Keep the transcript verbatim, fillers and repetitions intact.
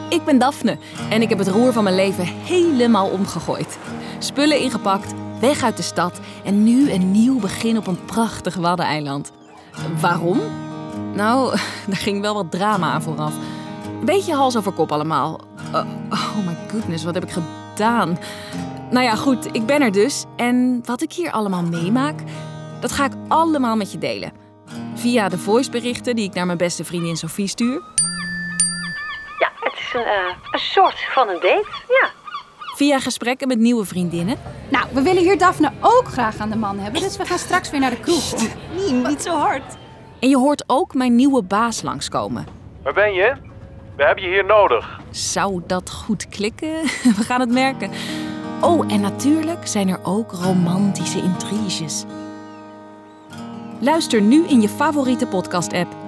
Ik ben Daphne en ik heb het roer van mijn leven helemaal omgegooid. Spullen ingepakt, weg uit de stad en nu een nieuw begin op een prachtig waddeneiland. Waarom? Nou, daar ging wel wat drama aan vooraf. Een beetje hals over kop allemaal. Uh, oh my goodness, wat heb ik gedaan? Nou ja, goed, ik ben er dus. En wat ik hier allemaal meemaak, dat ga ik allemaal met je delen. Via de voiceberichten die ik naar mijn beste vriendin Sophie stuur. Ja, het is een, uh, een soort van een date, ja. Via gesprekken met nieuwe vriendinnen. Nou, we willen hier Daphne ook graag aan de man hebben, dus we gaan straks weer naar de kroeg. Om... Nee, niet zo hard. En je hoort ook mijn nieuwe baas langskomen. Waar ben je? We hebben je hier nodig. Zou dat goed klikken? We gaan het merken. Oh, en natuurlijk zijn er ook romantische intriges. Luister nu in je favoriete podcast-app